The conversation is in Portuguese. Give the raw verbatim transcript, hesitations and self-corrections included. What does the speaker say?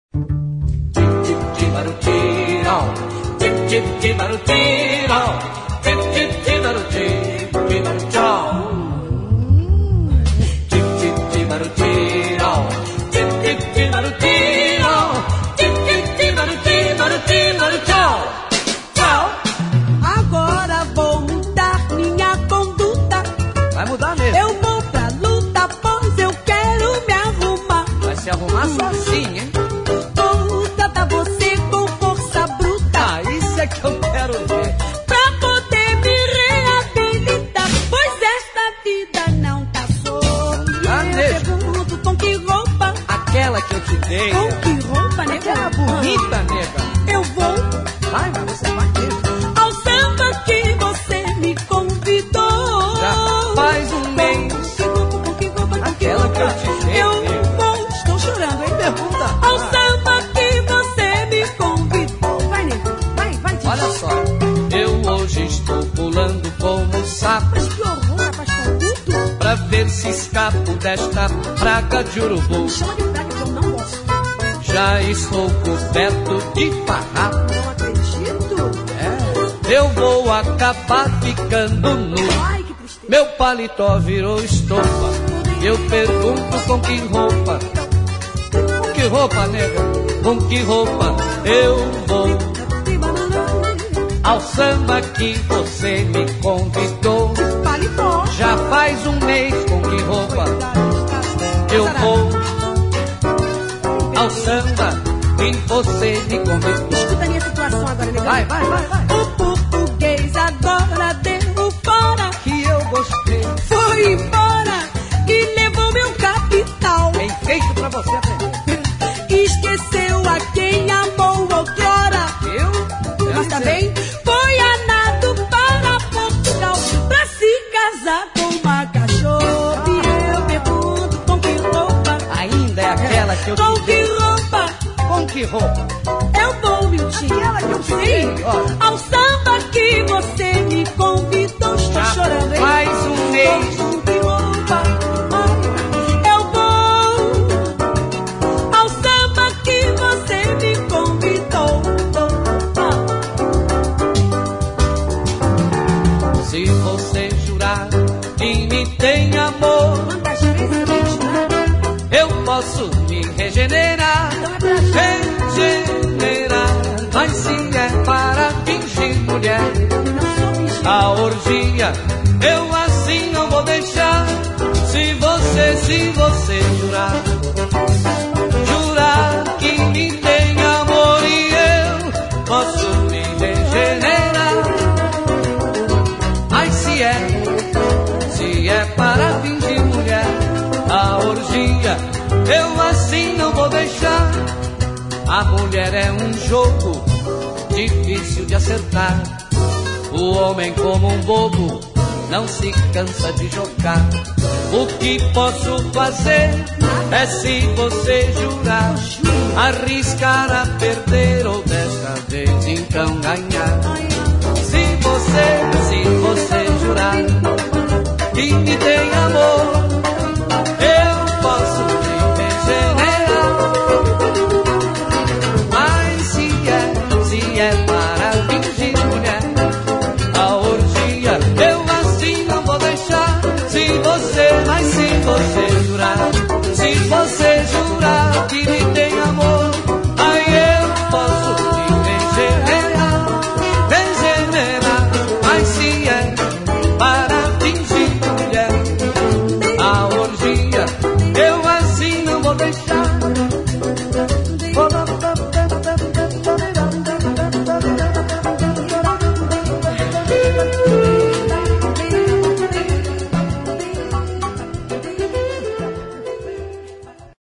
Agora vou mudar minha conduta. Vai mudar mesmo. Eu vou pra luta, pois eu quero me arrumar. Vai se arrumar sozinho, hein? Vou tratar você com força bruta. Ah, isso é que eu quero ver. Pra poder me reabilitar, pois esta vida não tá sobre. Ah, Eu mesmo? pergunto com que roupa. Aquela que eu te dei. Com que roupa, nega? Aquela bonita, nega. Eu vou Vai, mas você vai mesmo. ao samba que você me convidou. Já faz um mês. Com que roupa, com que roupa, com que Aquela que eu roupa? te dei. Eu vou, estou chorando, hein? Pergunta. Ao samba que você me convidou. Vai, nego, vai, vai. Titi. Olha só, eu hoje estou pulando como um sapo Mas que horror, rapaz, conduto. pra ver se escapo desta praga de urubu. Chama de praga que eu não gosto. Já estou coberto de farrapo. Não acredito. É, eu vou acabar ficando nu. Ai, que tristeza. Meu paletó virou estopa. Eu pergunto com que roupa? Com que roupa, nega? Com que roupa eu vou ao samba que você me convidou? Paletó. Já faz um mês. Com que roupa eu vou ao samba que você me convidou? Escuta a minha situação agora, negão. Vai, vai, vai, vai. O português agora deu fora. Que eu gostei. Foi embora e levou meu capital. Bem feito pra você aprender. Esqueceu a quem amou outrora. Eu? Mas também foi a nado para Portugal pra se casar com uma cachorra. E eu pergunto com que roupa, Ainda é aquela que eu com te que dei. roupa Com que roupa? eu vou mentir. Aquela que eu te dei, ó. Ao samba que você me convidou. Estou Já chorando, hein? faz um mês. Com que roupa eu vou ao samba que você me convidou. Se você jurar que me tem amor, Quantas vezes eu jurar? eu posso me regenerar. Então é pra já. Regenerar. Mas se é para fingir mulher, Eu não sou fingido. a orgia eu assim não vou deixar. Se você, se você jurar, jurar que me tem amor e eu posso me regenerar. Mas se é, se é para fingir mulher, a orgia eu assim não vou deixar. A mulher é um jogo difícil de acertar. O homem, como um bobo, não se cansa de jogar. O que posso fazer é, se você jurar, arriscar a perder ou desta vez então ganhar. Se você